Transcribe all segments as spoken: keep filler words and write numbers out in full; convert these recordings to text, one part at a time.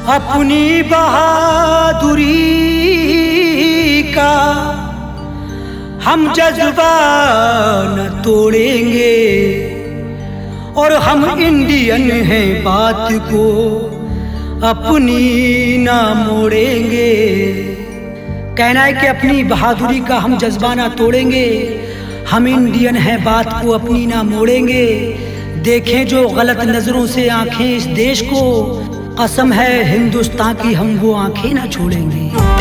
अपनी बहादुरी का हम जज्बा न तोड़ेंगे और हम इंडियन हैं बात को अपनी ना मोड़ेंगे। कहना है कि अपनी बहादुरी का हम जज्बा ना तोड़ेंगे, हम इंडियन हैं बात को अपनी ना मोड़ेंगे। देखें जो गलत नजरों से आंखें इस देश को, कसम है हिंदुस्तान की हम वो आंखें ना छोड़ेंगे।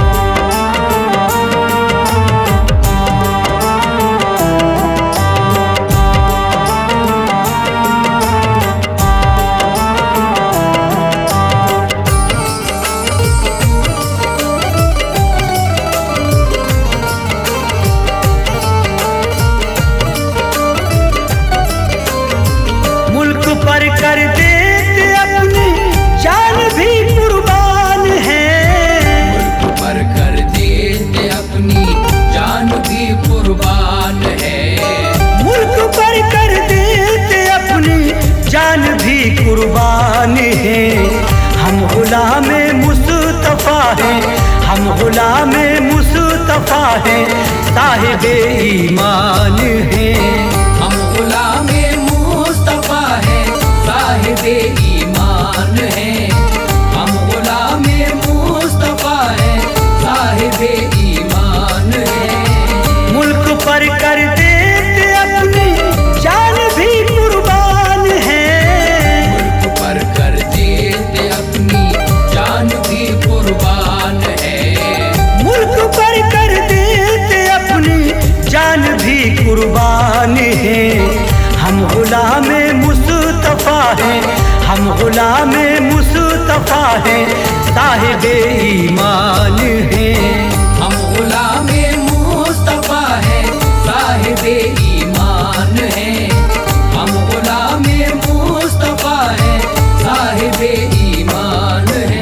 मुल्क पर कर देते अपनी जान भी कुर्बान है, मुल्क पर कर देते अपनी जान भी कुर्बान है, मुल्क पर कर देते अपनी जान भी कुर्बान है। हम गुलाम मुस्तफा हैं, हम गुलाम मुस्तफा हैं, साहिबे ईमान हैं। हम गुलाम मुस्तफा है, साहिबे ईमान है। हम गुलाम मुस्तफा है, साहिबे ईमान है। मुल्क पर कर देते अपनी जान भी कुर्बान है, मुल्क पर कर देते अपनी जान भी कुर्बान है, मुल्क पर कर देते अपनी जान भी कुर्बान है। हम गुलाम मुस्तफा हैं, हम गुलाम मुस्तफा हैं, साहिबे ईमान हैं। हम गुलाम मुस्तफा है, साहिबे ईमान है। हम गुलाम मुस्तफा है, साहिबे ईमान है।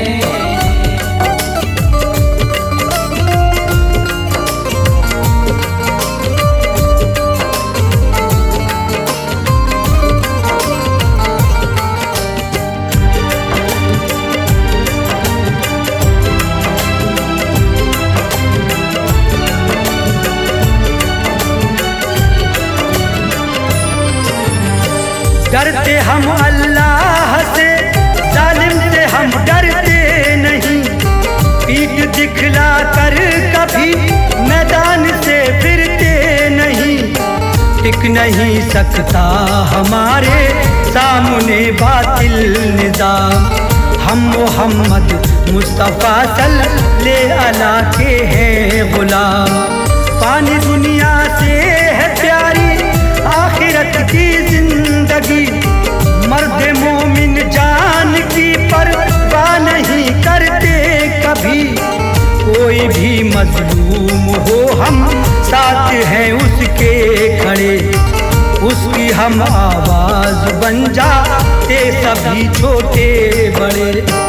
डरते हम अल्लाह से, जालिम से हम डरते नहीं, पीठ दिखला कर कभी मैदान से फिरते नहीं। टिक नहीं सकता हमारे सामने बातिल निज़ाम, हम मोहम्मद मुस्तफ़ा सल्लल्लाहु अलैहि के हैं गुलाम। पानी दुनिया से है प्यारी आखिरत की जिंदगी, मर्द मोमिन जान की परवाह नहीं करते कभी। कोई भी मजलूम हो हम साथ हैं उसके खड़े, उसकी हम आवाज बन जाते सभी छोटे बड़े।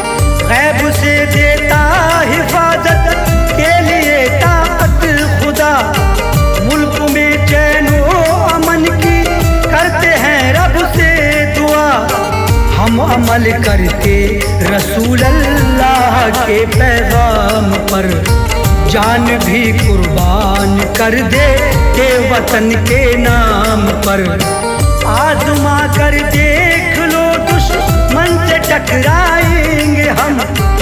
गैब से देता हिफाजत के लिए ताकत खुदा, मुल्क में चैनो अमन की करते हैं रब से दुआ। हम अमल करके रसूल अल्लाह के पैगाम पर, जान भी कुर्बान कर दे के वतन के नाम पर। आजमा कर देख लो दुश्मन से टकराएंगे हम,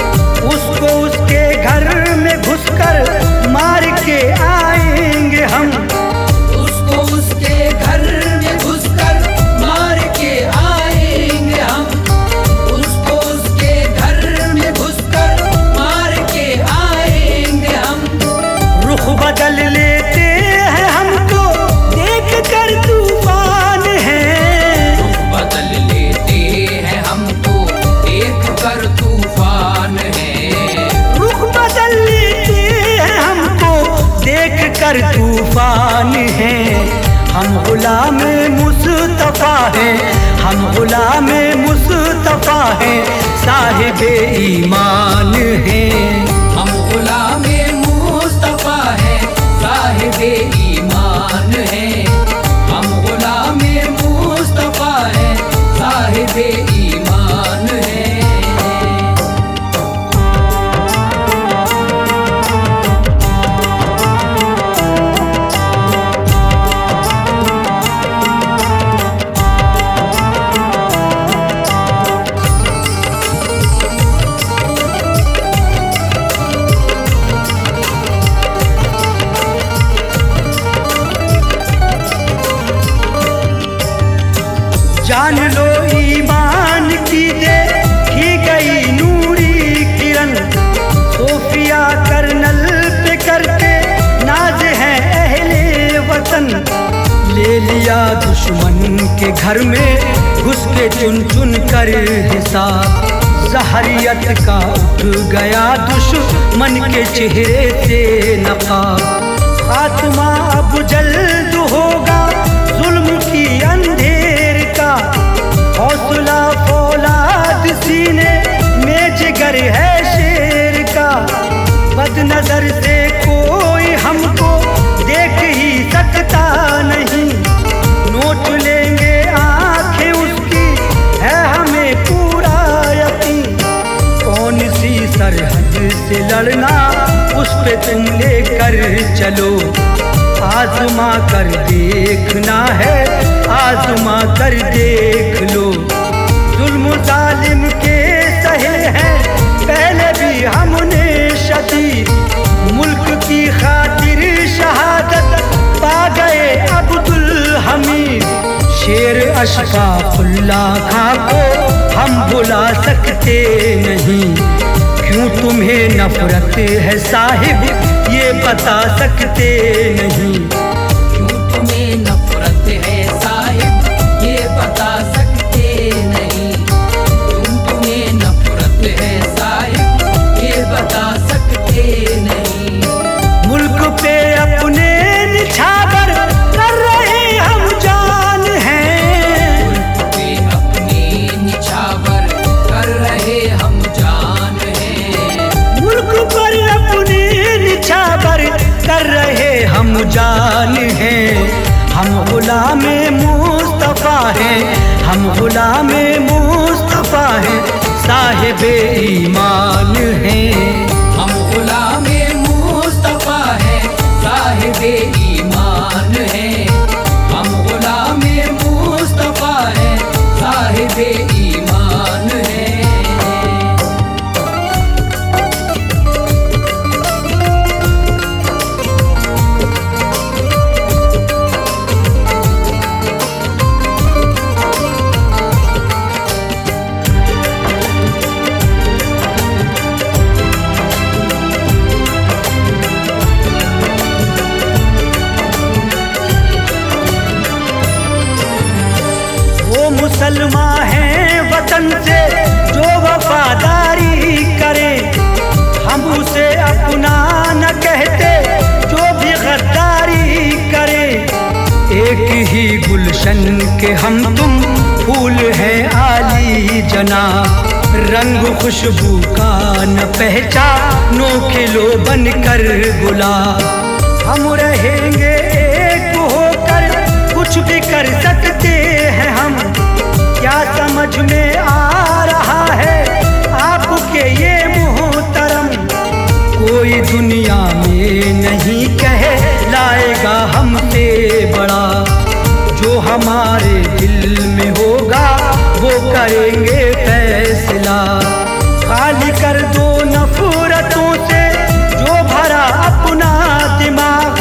उसको उसके घर में घुसकर मार के आएंगे हम। उसको उसके घर में घुसकर मार के आएंगे हम, उसको उसके घर में घुसकर मार के आएंगे हम। रुख बदल लेते हैं हम तो देख कर तूफान है, रुख बदल लेते हैं हम तो देख कर तूफान है, रुख बदल लेते हैं हमको देख कर तूफान है। हम गुलाम मुस्तफा हैं, हम गुलाम मुस्तफा हैं, साहिबे ईमान हैं। हम गुलाम मुस्तफा है, साहिबे ईमान है। हम गुलाम मुस्तफा है, साहिबे ईमान है। गया दुश्मन के घर में घुस के चुन चुन कर हिसाब। ज़हरियत का उठ गया दुश्मन के चेहरे से नकाब। खात्मा अब जल्द होगा जुल्म की अंधेर का, हौसला फौलाद सीने में जिगर है शेर का। बदनजर से कोई हमको देख ही सकता नहीं, नोच लेंगे आंखें उसकी है हमें पूरा यकीन। कौन सी सरहद से लड़ना उस पे तुम लेकर चलो, आजमा कर देखना है आजमा कर देख लो। जुल्म जालिम के सहे हैं पहले भी हमने शदीद, मुल्क की खातिर शहादत पा गए अब्दुल हमीद। शेर अशफाकुल्लाह खां को हम भुला सकते नहीं, क्यों तुम्हें नफरत है साहिब ये बता सकते नहीं। क्यों तुम्हें नफरत है साहिब ये बता सकते नहीं। क्यों तुम्हें नफरत है साहिब ये बता सकते नहीं। मुल्क पे अपने निछावर कर रहे हम जान हैं, मुल्क पे अपने निछावर कर रहे हम जान हैं। मुल्क पर अपने निछावर कर रहे हम जान हैं। हम गुलामे मुस्तफा हैं, हम गुलामे मुस्तफा हैं, साहिबे ईमान हैं। हम गुलामे मुस्तफा है साहिबे ईमान है। हम गुलामे मुस्तफा है साहिबे ईमान है। मुसलमान हैं वतन से जो वफादारी करे, हम उसे अपना न कहते जो भी गद्दारी करे। एक ही गुलशन के हम तुम फूल हैं आली जनाब, रंग खुशबू का न पहचानो खिलो बन कर गुलाब। हम रहेंगे एक होकर कुछ भी कर सकते हैं हम, क्या समझ में आ रहा है आपके ये मोहतरम। कोई दुनिया में नहीं कहे लाएगा हमसे बड़ा, जो हमारे दिल में होगा वो करेंगे फैसला। खाली कर दो नफरतों से जो भरा अपना दिमाग,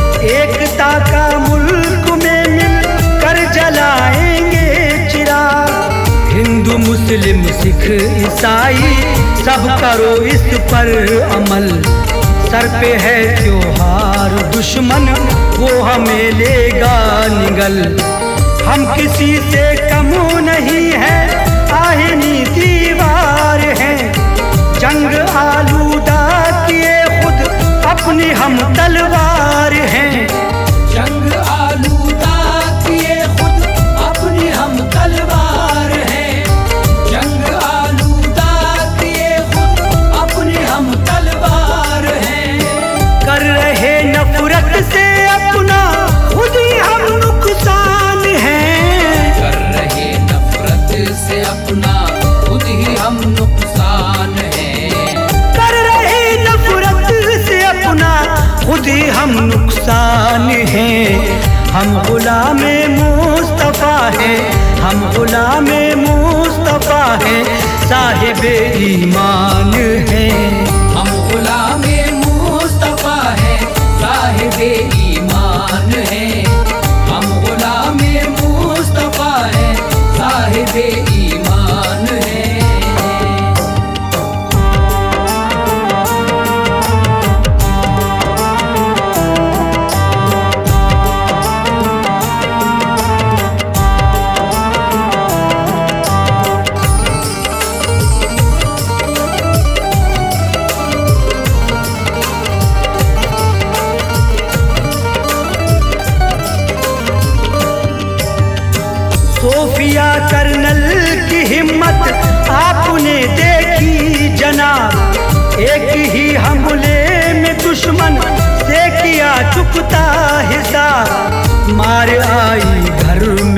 एकता का मुल्क में मिल कर जलाएंगे चिराग। हिंदू मुस्लिम सिख ईसाई सब करो इस पर अमल, सर पे है त्योहार दुश्मन वो हमें लेगा निगल। हम किसी से कम नहीं है आहिनी दीवार है, जंग आलूदा किए खुद अपनी हम तलवार हैं। जंग आलूदा किए खुद अपनी हम तलवार हैं। जंग आलूदा किए खुद अपनी हम तलवार हैं। कर रहे नफरत से अपना खुद ही हम नुकसान हैं। कर रहे नफरत से अपना खुद ही हम नुकसान हैं। कर रहे नफरत से अपना खुद ही हम नुकसान हैं। हम गुलामे मुस्तफा हैं, हम गुलामे मुस्तफा हैं, साहिबे ईमान हैं। हम गुलामे मुस्तफा है साहिबे ईमान है। हम गुलामे मुस्तफा है साहिबे ईमान है।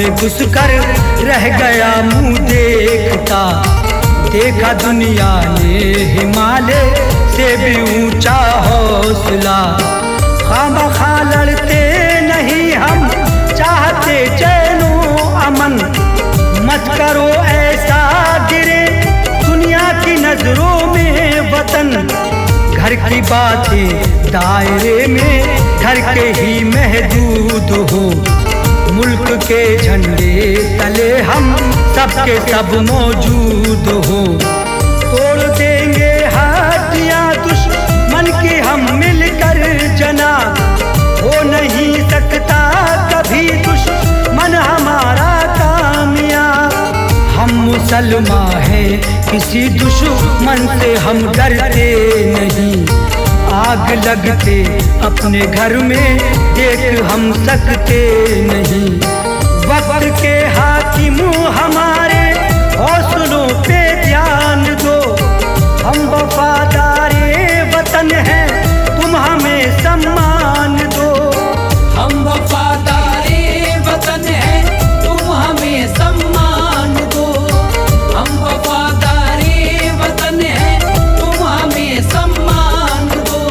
घुसकर रह गया मुंह देखता। देखा दुनिया ने हिमालय से भी ऊंचा हौसला। खामखा लड़ते नहीं हम, चाहते चैनो अमन। मत करो ऐसा गिरे दुनिया की नजरों में वतन। घर की बातें दायरे में घर के ही महदूद हो। मुल्क के झंडे तले हम सबके सब मौजूद हो। तोड़ देंगे हड्डियां दुश्मन की हम मिलकर जना। हो नहीं सकता कभी दुश्मन हमारा कामयाब। हम मुसलमान हैं किसी दुश्मन से हम डरते नहीं। आग लगते अपने घर में देख हम सकते नहीं। वक्त के हाकिम हमारे हौसलों पे ध्यान दो। हम वफादारे वतन हैं, तुम हमें सम्मान दो। हम वफादारे वतन हैं, तुम हमें सम्मान दो। हम वफादारे वतन हैं, तुम हमें सम्मान दो।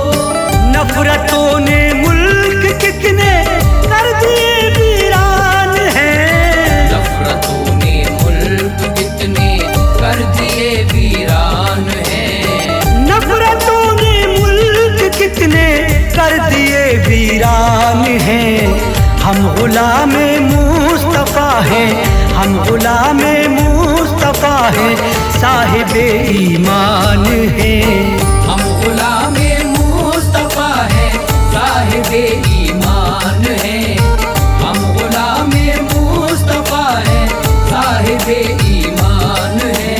नफरतों ने मुल्क कितने कर दिए वीरान हैं। नफरतों ने मुल्क कितने कर दिए वीरान हैं। नफरतों ने मुल्क कितने कर दिए वीरान हैं। हम गुलामे मुस्तफा हैं, हम गुलामे मुस्तफा हैं, साहिबे ईमान हैं। हम गुलामे मुस्तफा हैं, साहिबे ईमान हैं। हम गुलामे मुस्तफा हैं, साहिबे ईमान हैं।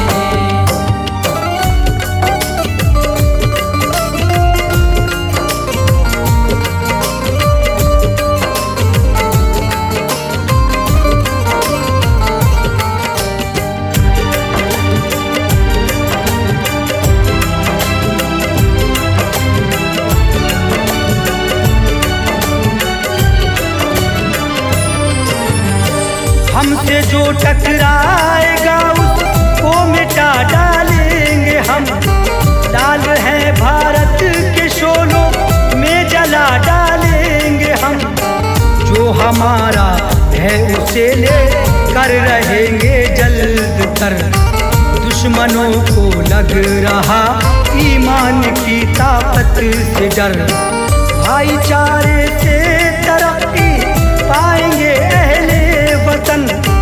हमसे जो टकराएगा उसको मिटा डालेंगे हम। लाल है भारत के शोलों में जला डालेंगे हम। जो हमारा है उसे ले कर रहेंगे जल्द कर। दुश्मनों को लग रहा ईमान की ताकत से डर। भाईचारे से तरक्की पाएंगे अहले वतन।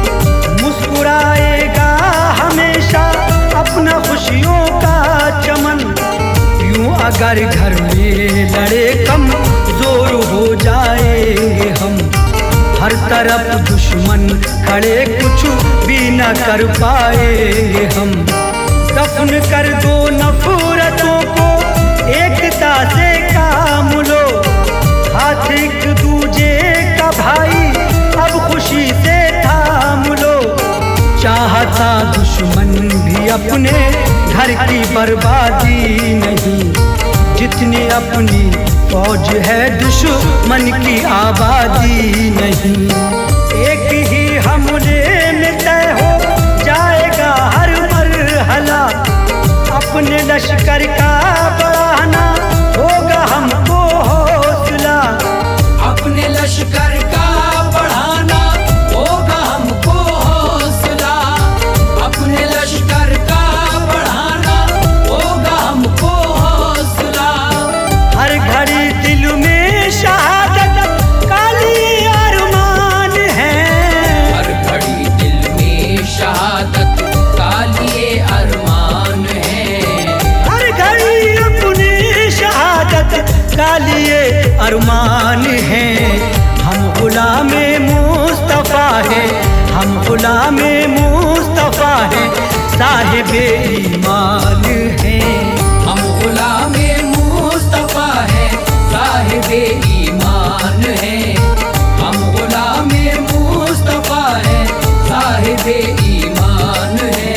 मुस्कुराएगा हमेशा अपना खुशियों का चमन। यूं अगर घर में लड़े कम जोर हो जाएंगे हम। हर तरफ दुश्मन खड़े कुछ भी न कर पाएंगे हम। दफन कर दो नफरतों को एकता से काम लो। हाथ एक दूजे का भाई अब खुशी से थाम लो। चाहता दुश्मन भी अपने घर की बर्बादी नहीं। जितनी अपनी फौज है दुश्मन की आबादी नहीं। एक ही हमले में तय हो जाएगा हर मरहला। अपने लश्कर का बढ़ाना होगा हमको हौसला। अपने लश्कर का बढ़ाना होगा हमको हौसला। अपने लश्कर का बढ़ाना होगा हमको हौसला। हर घड़ी दिल में शहादत का लिए अरमान है। हर घड़ी दिल में शहादत का लिए अरमान है। हर घड़ी अपनी शहादत का लिए अरमान है। हम गुलामे मुस्तफा हैं, हम गुलामे मुस्तफा हैं, साहिबे ईमान हैं। हम गुलामे मुस्तफा हैं, साहिबे ईमान हैं। हम गुलामे मुस्तफा हैं, साहिबे ईमान हैं।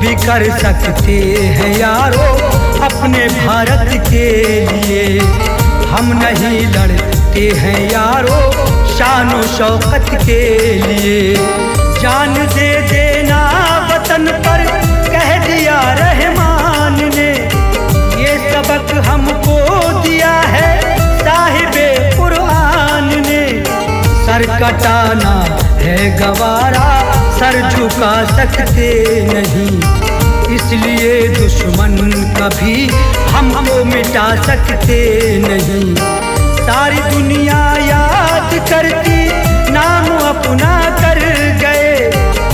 भी कर सकते हैं यारो अपने भारत के लिए। हम नहीं लड़ते हैं यारो शान और शौकत के लिए। जान दे देना वतन पर कह दिया रहमान ने, ये सबक हमको दिया है साहिबे कुरान ने। सर कटाना है गवारा सर झुका सकते नहीं, इसलिए दुश्मन कभी हमको मिटा सकते नहीं। सारी दुनिया याद करती नाम अपना कर गए,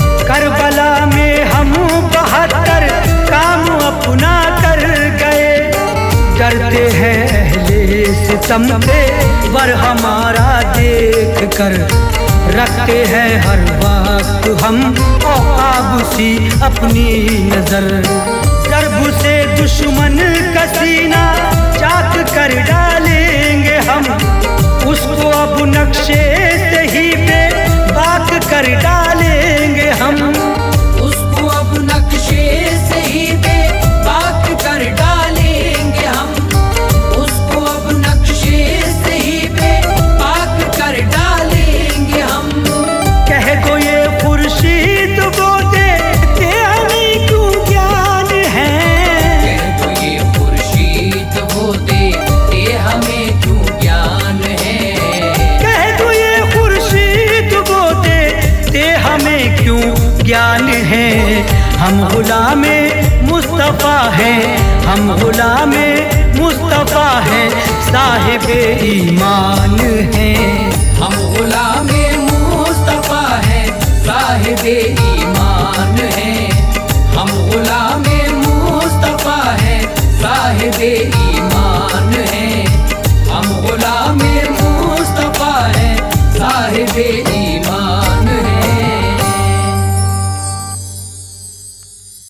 करबला में हम बहत्तर काम अपना कर गए। डरते हैं अहले सितम से वर हमारा देख कर, रखते हैं हर वक्त हम औकाब सी अपनी नजर। ज़र्ब से दुश्मन का सीना चाक कर डालेंगे हम, उसको अब नक्शे से ही बेबाक कर डालेंगे हम। उसको अब नक्शे से ही बेबाक कर डालेंगे हम, उसको अब नक्शे से ही बेबाक कर डालेंगे हम। कह दो ये खुर्शीद वो देते हमें क्यों ज्ञान है, कह दो ये खुर्शीद वो देते हमें क्यों ज्ञान है। कह दो ये खुर्शीद वो देते हमें क्यों ज्ञान है। हम गुलामे मुस्तफा हैं, हम गुलामे मुस्तफा हैं, साहिबे ईमान हैं। हम गुलामे मुस्तफा हैं, साहिबे ईमान हैं। हम गुलाम